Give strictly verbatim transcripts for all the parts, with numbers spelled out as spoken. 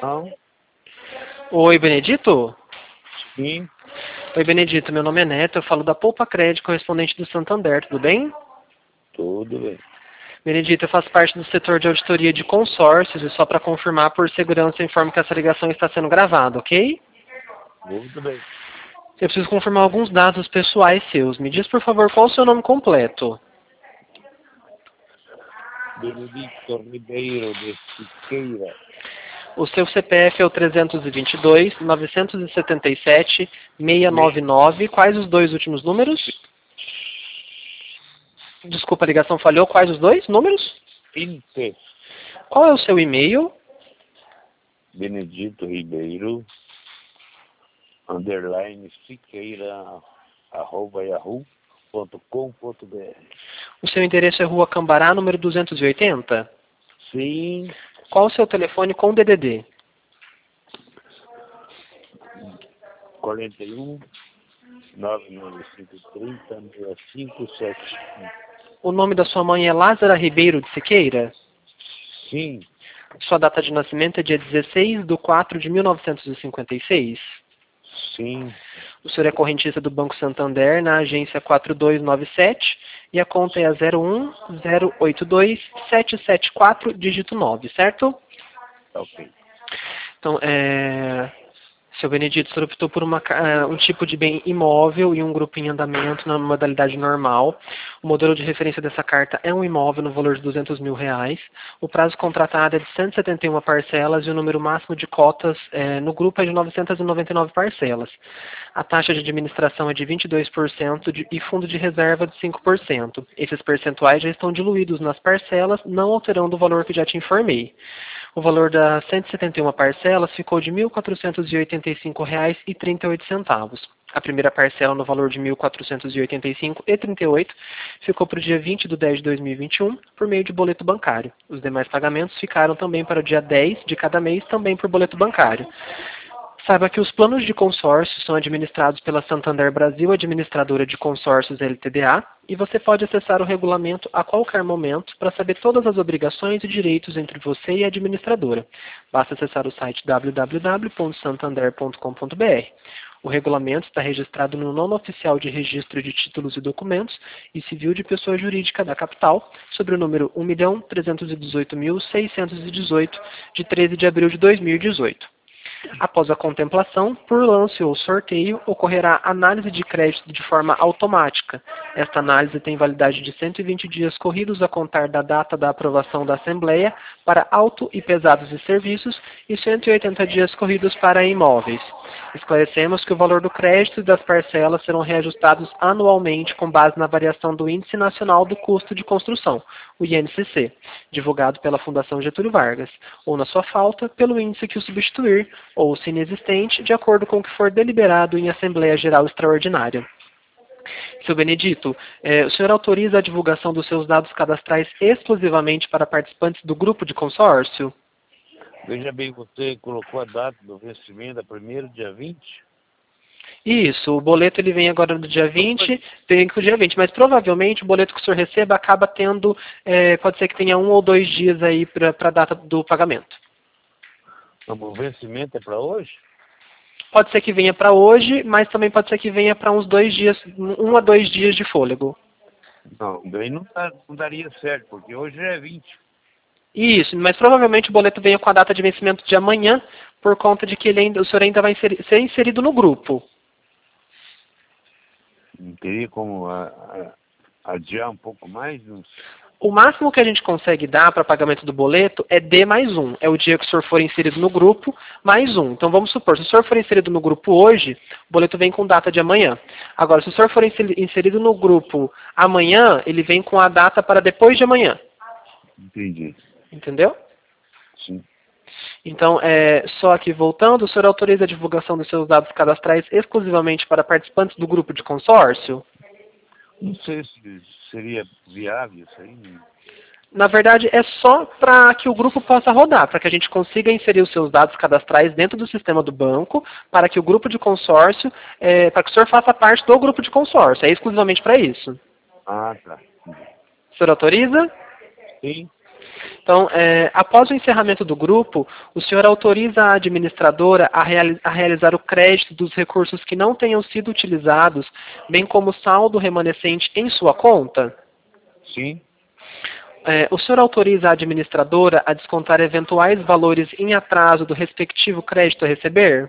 Não? Oi, Benedito? Sim, Oi, Benedito. Meu nome é Neto. Eu falo da Poupa Crédito, correspondente do Santander. Tudo bem? tudo bem. Benedito, eu faço parte do setor de auditoria de consórcios e só para confirmar, por segurança, eu informo que essa ligação está sendo gravada, ok? Tudo bem. Eu preciso confirmar alguns dados pessoais seus. Me diz, por favor, qual o seu nome completo? Benedito Ribeiro de Siqueira. O seu C P F é o trezentos e vinte e dois, novecentos e setenta e sete, seiscentos e noventa e nove. Quais os dois últimos números? Desculpa, a ligação falhou. Quais os dois números? vinte. Qual é o seu e-mail? Benedito Ribeiro, underline Siqueira, arroba yahoo ponto com ponto br. O seu endereço é Rua Cambará, número duzentos e oitenta? Sim, Qual o seu telefone com D D D? quarenta e um, nove nove cinco três zero, seis cinco sete um. O nome da sua mãe é Lázara Ribeiro de Siqueira? Sim, Sua data de nascimento é dia dezesseis de quatro de mil novecentos e cinquenta e seis? sim, O senhor é correntista do Banco Santander na agência quatro dois nove sete e a conta é a zero um zero oito dois sete sete quatro, dígito nove, certo? ok. Então, é... Seu Benedito, o senhor optou por uma, ca- um tipo de bem imóvel e um grupo em andamento na modalidade normal. O modelo de referência dessa carta é um imóvel no valor de duzentos mil reais. O prazo contratado é de cento e setenta e uma parcelas e o número máximo de cotas eh, no grupo é de novecentas e noventa e nove parcelas. A taxa de administração é de vinte e dois por cento de, e fundo de reserva de cinco por cento. Esses percentuais já estão diluídos nas parcelas, não alterando o valor que já te informei. O valor das cento e setenta e uma parcelas ficou de mil quatrocentos e oitenta e cinco reais e trinta e oito centavos. A primeira parcela, no valor de mil quatrocentos e oitenta e cinco reais e trinta e oito centavos, ficou para o dia vinte de dez de dois mil e vinte e um, por meio de boleto bancário. Os demais pagamentos ficaram também para o dia dez de cada mês, também por boleto bancário. Saiba que os planos de consórcio são administrados pela Santander Brasil, administradora de consórcios L T D A, e você pode acessar o regulamento a qualquer momento para saber todas as obrigações e direitos entre você e a administradora. Basta acessar o site w w w ponto santander ponto com ponto b r. O regulamento está registrado no nono oficial de registro de títulos e documentos e civil de pessoa jurídica da capital, sobre o número um milhão trezentos e dezoito mil seiscentos e dezoito, de treze de abril de dois mil e dezoito. Após a contemplação, por lance ou sorteio, ocorrerá análise de crédito de forma automática. Esta análise tem validade de cento e vinte dias corridos a contar da data da aprovação da Assembleia para auto e pesados e serviços e cento e oitenta dias corridos para imóveis. Esclarecemos que o valor do crédito e das parcelas serão reajustados anualmente com base na variação do Índice Nacional do Custo de Construção, o I N C C, divulgado pela Fundação Getúlio Vargas, ou, na sua falta, pelo índice que o substituir, ou, se inexistente, de acordo com o que for deliberado em Assembleia Geral Extraordinária. Seu Benedito, eh, o senhor autoriza a divulgação dos seus dados cadastrais exclusivamente para participantes do grupo de consórcio? Veja bem, você colocou a data do vencimento, a primeiro, dia vinte? Isso, o boleto ele vem agora no dia vinte, vem com o dia vinte, mas provavelmente o boleto que o senhor receba acaba tendo, eh, pode ser que tenha um ou dois dias aí para a data do pagamento. Não, o vencimento é para hoje? Pode ser que venha para hoje, mas também pode ser que venha para uns dois dias, um a dois dias de fôlego. Não, daí não, tá, não daria certo, porque hoje já é vinte. Isso, mas provavelmente o boleto venha com a data de vencimento de amanhã, por conta de que ele ainda, o senhor ainda vai inseri- ser inserido no grupo. Não teria como a, a, adiar um pouco mais? Não? O máximo que a gente consegue dar para pagamento do boleto é D mais um. É o dia que o senhor for inserido no grupo, mais um. Então vamos supor, se o senhor for inserido no grupo hoje, o boleto vem com data de amanhã. Agora, se o senhor for inserido no grupo amanhã, ele vem com a data para depois de amanhã. Entendi. Entendeu? Sim. Então, é, só aqui voltando, o senhor autoriza a divulgação dos seus dados cadastrais exclusivamente para participantes do grupo de consórcio? Não sei se seria viável isso aí. Na verdade, é só para que o grupo possa rodar, para que a gente consiga inserir os seus dados cadastrais dentro do sistema do banco, para que o grupo de consórcio, é, para que o senhor faça parte do grupo de consórcio. É exclusivamente para isso. Ah, tá. O senhor autoriza? Sim. Então, é, após o encerramento do grupo, o senhor autoriza a administradora a, reali a realizar o crédito dos recursos que não tenham sido utilizados, bem como o saldo remanescente em sua conta? Sim. É, o senhor autoriza a administradora a descontar eventuais valores em atraso do respectivo crédito a receber?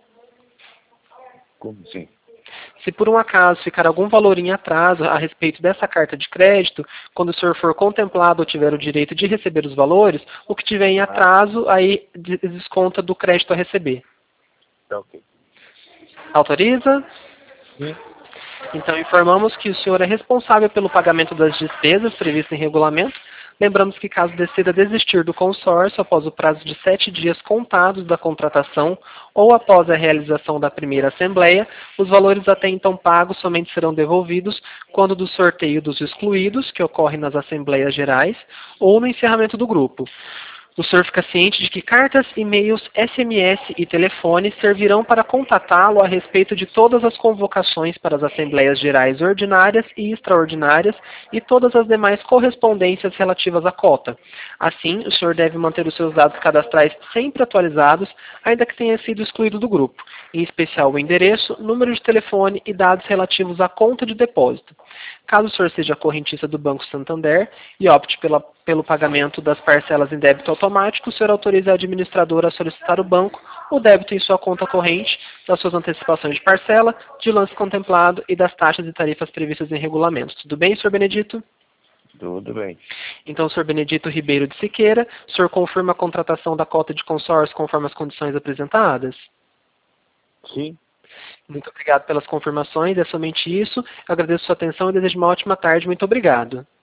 Como assim? Se por um acaso ficar algum valor em atraso a respeito dessa carta de crédito, quando o senhor for contemplado ou tiver o direito de receber os valores, o que tiver em atraso, aí desconta do crédito a receber. Tá ok. Autoriza? Sim. Então informamos que o senhor é responsável pelo pagamento das despesas previstas em regulamento. Lembramos que caso decida desistir do consórcio após o prazo de sete dias contados da contratação ou após a realização da primeira assembleia, os valores até então pagos somente serão devolvidos quando do sorteio dos excluídos, que ocorre nas assembleias gerais, ou no encerramento do grupo. O senhor fica ciente de que cartas, e-mails, S M S e telefone servirão para contatá-lo a respeito de todas as convocações para as Assembleias Gerais ordinárias e extraordinárias e todas as demais correspondências relativas à cota. Assim, o senhor deve manter os seus dados cadastrais sempre atualizados, ainda que tenha sido excluído do grupo, em especial o endereço, número de telefone e dados relativos à conta de depósito. Caso o senhor seja correntista do Banco Santander e opte pela, pelo pagamento das parcelas em débito automático, o senhor autoriza a administradora a solicitar ao banco o débito em sua conta corrente das suas antecipações de parcela, de lance contemplado e das taxas e tarifas previstas em regulamentos. Tudo bem, senhor Benedito? Tudo bem. Então, senhor Benedito Ribeiro de Siqueira, o senhor confirma a contratação da cota de consórcio conforme as condições apresentadas? Sim. Muito obrigado pelas confirmações, é somente isso. Eu agradeço a sua atenção e desejo uma ótima tarde. Muito obrigado.